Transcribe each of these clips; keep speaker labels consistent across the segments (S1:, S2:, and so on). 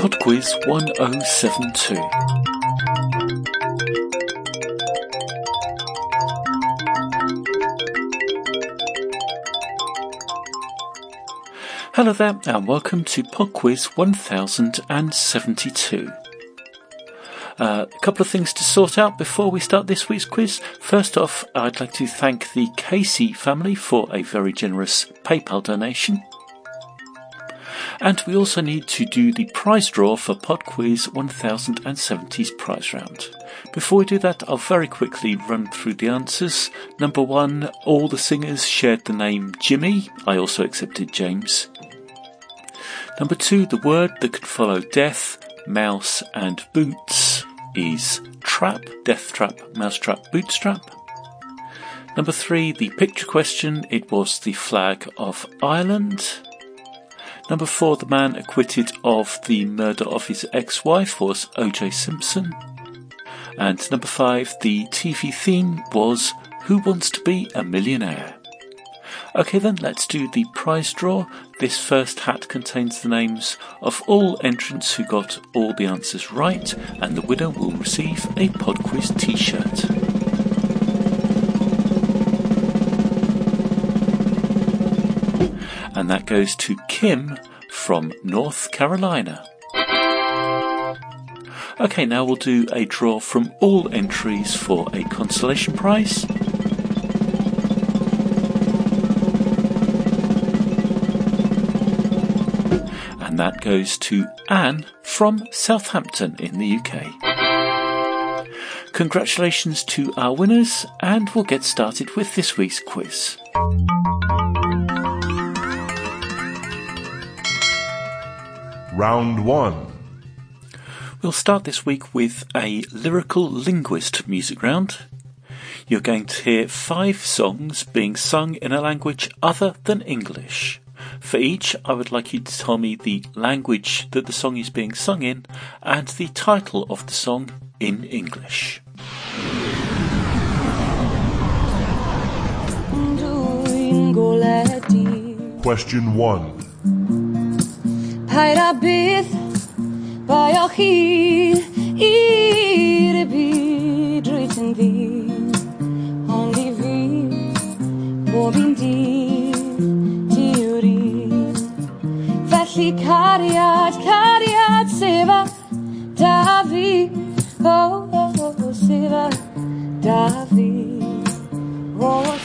S1: Pod Quiz 1072. Hello there and welcome to Pod Quiz 1072. A couple of things to sort out before we start this week's quiz. First off, I'd like to thank the Casey family for a very generous PayPal donation. And we also need to do the prize draw for Pod Quiz 1070's prize round. Before we do that, I'll very quickly run through the answers. Number 1, all the singers shared the name Jimmy. I also accepted James. Number 2, the word that could follow death, mouse and boots is trap, death trap, mouse trap, bootstrap. Number 3, the picture question, it was the flag of Ireland. Number 4, the man acquitted of the murder of his ex-wife was O.J. Simpson. And number 5, the TV theme was Who Wants to Be a Millionaire? Okay then, let's do the prize draw. This first hat contains the names of all entrants who got all the answers right, and the winner will receive a Pod Quiz t-shirt. And that goes to Kim from North Carolina. Okay, now we'll do a draw from all entries for a consolation prize. And that goes to Anne from Southampton in the UK. Congratulations to our winners, and we'll get started with this week's quiz.
S2: Round 1.
S1: We'll start this week with a lyrical linguist music round. You're going to hear 5 songs being sung in a language other than English. For each, I would like you to tell me the language that the song is being sung in and the title of the song in English.
S2: Question 1.
S3: Cariad, seva, Davi, oh, seva, Davi, oh,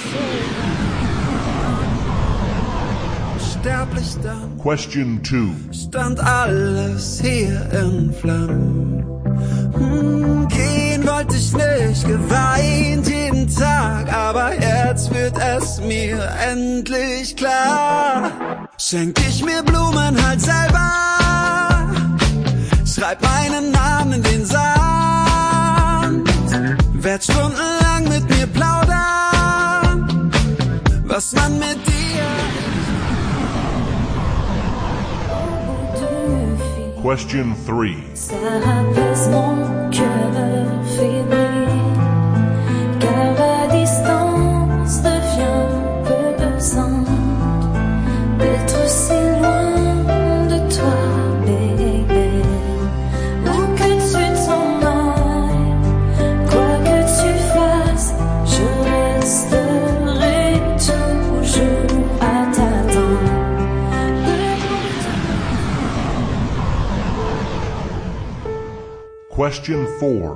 S3: seva.
S2: Question 2.
S4: Stand alles hier in Flammen. Gehen wollte ich nicht, geweint jeden Tag, aber jetzt wird es mir endlich klar. Schenk ich mir Blumen halt selber, schreib meinen Namen in den Sand, werd stundenlang mit mir plaudern, was man mit dir...
S2: Question 3.
S3: Ça apaise mon cœur fébrile, car la distance devient pesante d'être si loin de toi, bébé. Où que tu t'en ailles, quoi que tu fasses, je resterai toujours à t'attendre.
S2: Question 4.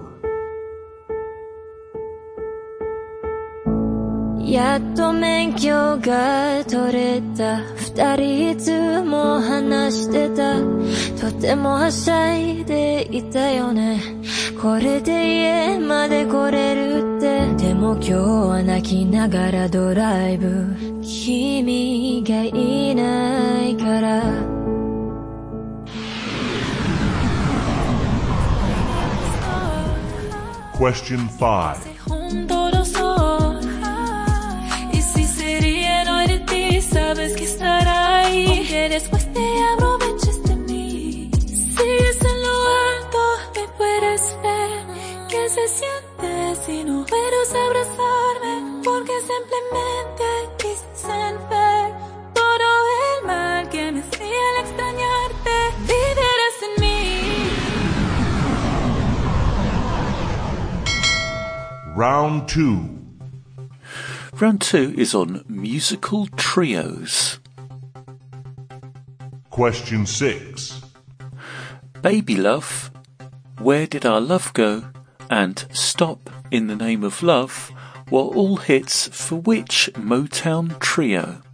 S3: やっと免許が取れた二人いつも話してたとてもはしゃいでいたよねこれで家まで来れるってでも今日は泣きながらドライブ君がいないから
S2: Question 5.
S3: Sabes que estará ahí, que después te aproveches de mí. Sigues en lo alto, me puedes ver. ¿Qué se siente si no puedes abrazarme? Porque simplemente quise ver todo el mal que me hacía al extrañarte. Vivirás en mí.
S2: Round 2.
S1: Round 2 is on musical trios.
S2: Question 6.
S1: Baby Love, Where Did Our Love Go? And Stop in the Name of Love were all hits for which Motown trio?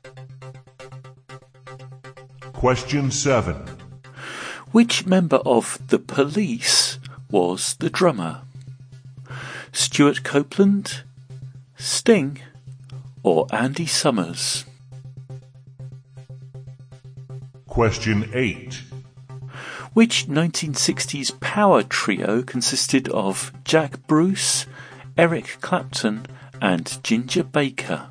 S2: Question 7.
S1: Which member of The Police was the drummer? Stuart Copeland, Sting, or Andy Summers?
S2: Question 8.
S1: Which 1960s power trio consisted of Jack Bruce, Eric Clapton, and Ginger Baker?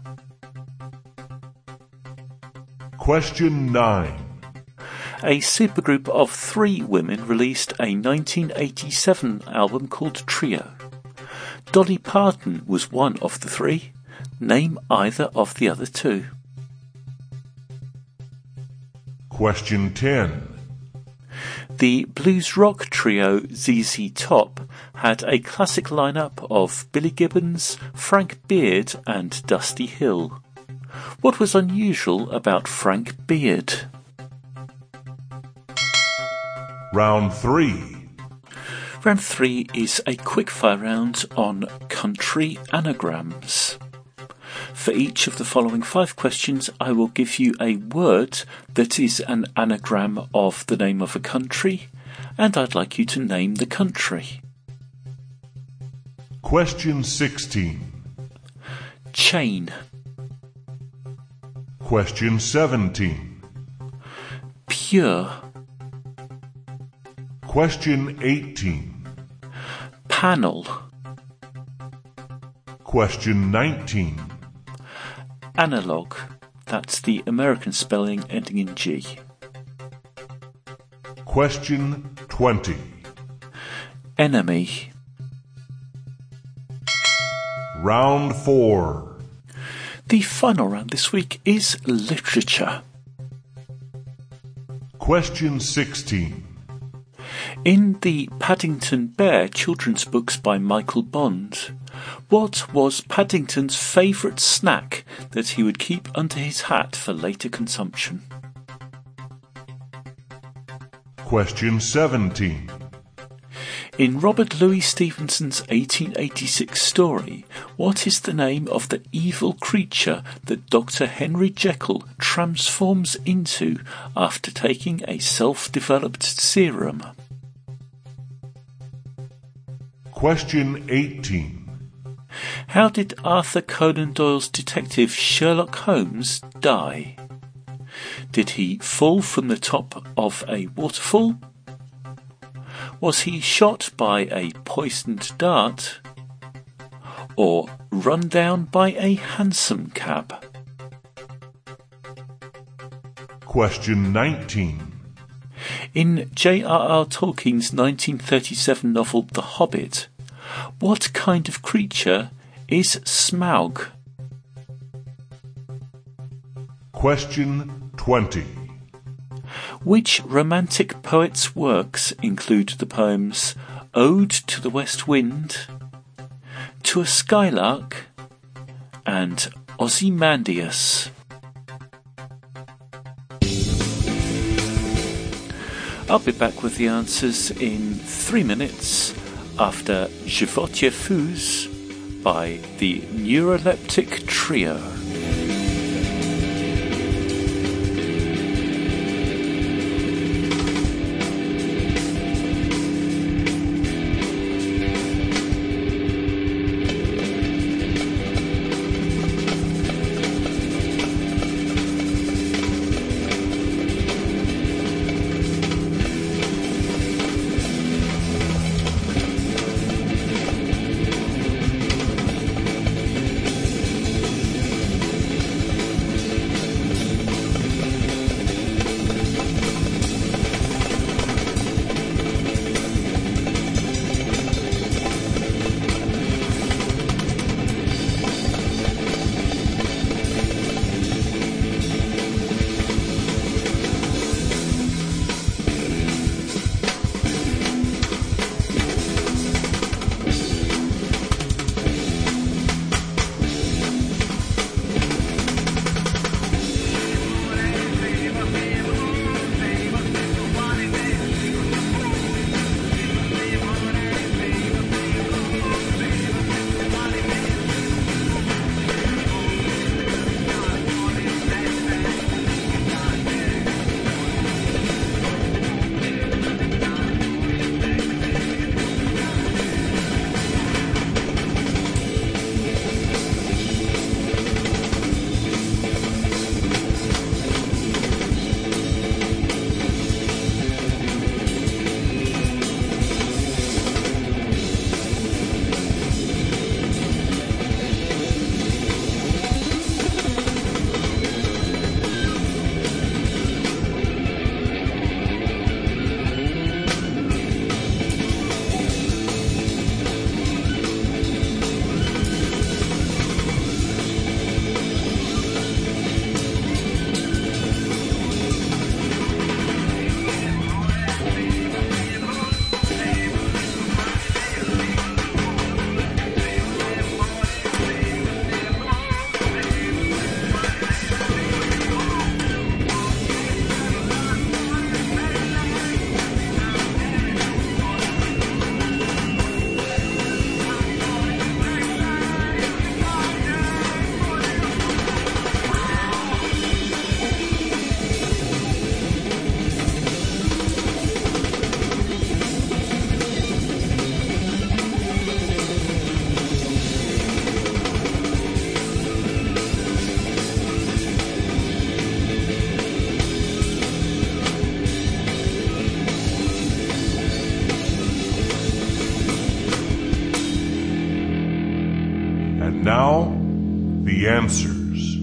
S2: Question 9.
S1: A supergroup of 3 women released a 1987 album called Trio. Dolly Parton was one of the 3. Name either of the other 2.
S2: Question 10.
S1: The blues rock trio ZZ Top had a classic lineup of Billy Gibbons, Frank Beard, and Dusty Hill. What was unusual about Frank Beard?
S2: Round 3.
S1: Round 3 is a quickfire round on country anagrams. For each of the following 5 questions, I will give you a word that is an anagram of the name of a country, and I'd like you to name the country.
S2: Question 16.
S1: Chain.
S2: Question 17.
S1: Pure.
S2: Question 18.
S1: Panel.
S2: Question 19.
S1: Analog. That's the American spelling ending in G.
S2: Question 20.
S1: Enemy.
S2: Round 4.
S1: The final round this week is literature.
S2: Question 16.
S1: In the Paddington Bear children's books by Michael Bond, what was Paddington's favourite snack that he would keep under his hat for later consumption?
S2: Question 17.
S1: In Robert Louis Stevenson's 1886 story, what is the name of the evil creature that Dr. Henry Jekyll transforms into after taking a self-developed serum?
S2: Question 18.
S1: How did Arthur Conan Doyle's detective Sherlock Holmes die? Did he fall from the top of a waterfall? Was he shot by a poisoned dart? Or run down by a hansom cab?
S2: Question 19.
S1: In J.R.R. Tolkien's 1937 novel The Hobbit, what kind of creature is Smaug?
S2: Question 20.
S1: Which romantic poet's works include the poems Ode to the West Wind, To a Skylark, and Ozymandias? I'll be back with the answers in 3 minutes after Životě Fůz by the Neuroleptic Trio.
S2: the answers.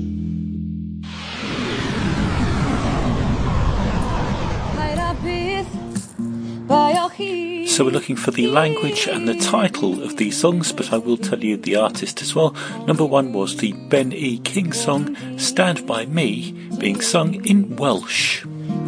S1: So we're looking for the language and the title of these songs, but I will tell you the artist as well. Number 1 was the Ben E. King song, Stand By Me, being sung in Welsh.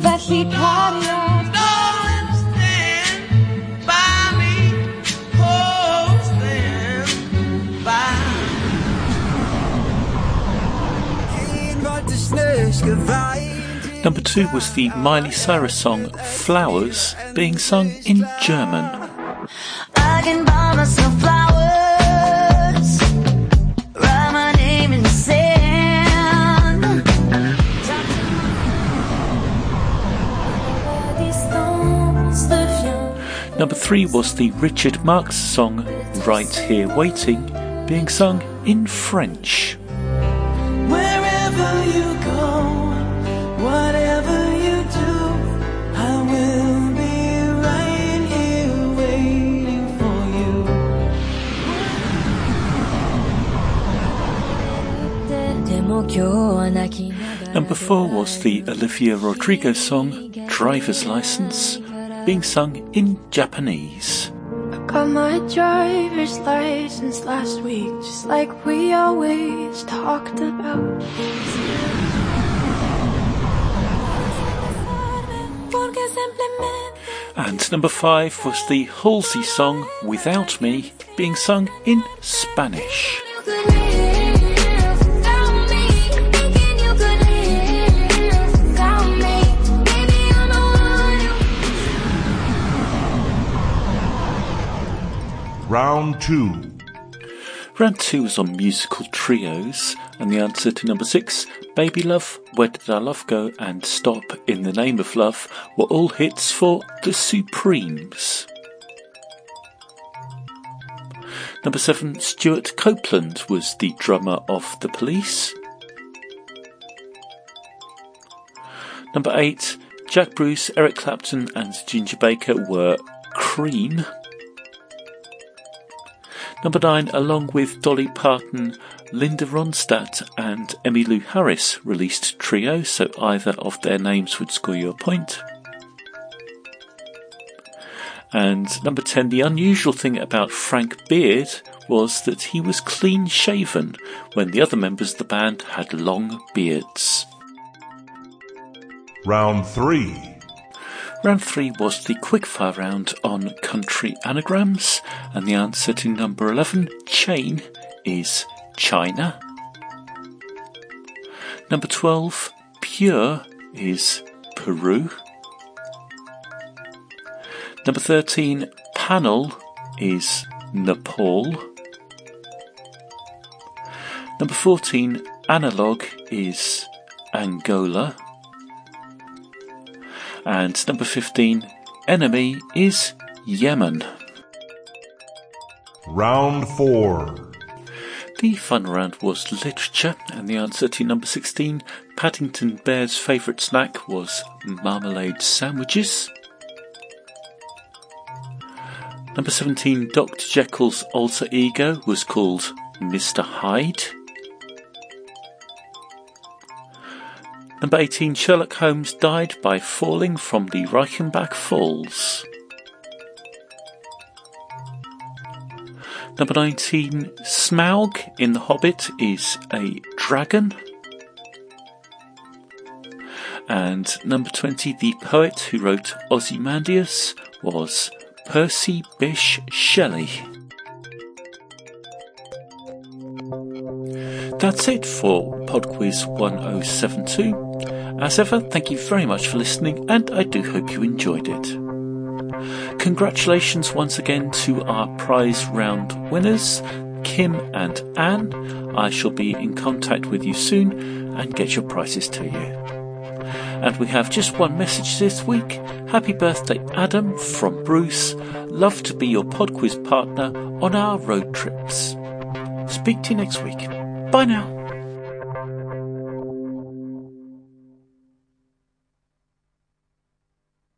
S1: Number 2 was the Miley Cyrus song Flowers, being sung in German.
S3: I can buy myself flowers, write my name in the sand.
S1: Number 3 was the Richard Marx song Right Here Waiting, being sung in French.
S5: Wherever you go, whatever you do, I will be right here waiting for
S3: you.
S1: Number 4 was the Olivia Rodrigo song Driver's License, being sung in Japanese.
S6: Got my driver's license last week, just like we always talked about.
S1: And number 5 was the Halsey song Without Me, being sung in Spanish.
S2: Round 2.
S1: Round 2 was on musical trios, and the answer to number 6, Baby Love, Where Did Our Love Go, and Stop in the Name of Love were all hits for the Supremes. Number 7, Stuart Copeland was the drummer of The Police. Number 8, Jack Bruce, Eric Clapton and Ginger Baker were Cream. Number 9, along with Dolly Parton, Linda Ronstadt and Emmylou Harris released Trio, so either of their names would score you a point. And number 10, the unusual thing about Frank Beard was that he was clean shaven when the other members of the band had long beards.
S2: Round 3.
S1: Round 3 was the quickfire round on country anagrams, and the answer to number 11, chain, is China. Number 12, pure, is Peru. Number 13, panel, is Nepal. Number 14, analog, is Angola. And number 15, enemy, is Yemen.
S2: Round 4.
S1: The fun round was literature, and the answer to number 16, Paddington Bear's favourite snack was marmalade sandwiches. Number 17, Dr. Jekyll's alter ego was called Mr. Hyde. Number 18, Sherlock Holmes died by falling from the Reichenbach Falls. Number 19, Smaug in The Hobbit is a dragon. And number 20, the poet who wrote Ozymandias was Percy Bysshe Shelley. That's it for PodQuiz 1072. As ever, thank you very much for listening, and I do hope you enjoyed it. Congratulations once again to our prize round winners, Kim and Anne. I shall be in contact with you soon and get your prizes to you. And we have just one message this week. Happy birthday, Adam, from Bruce. Love to be your PodQuiz partner on our road trips. Speak to you next week. Bye now.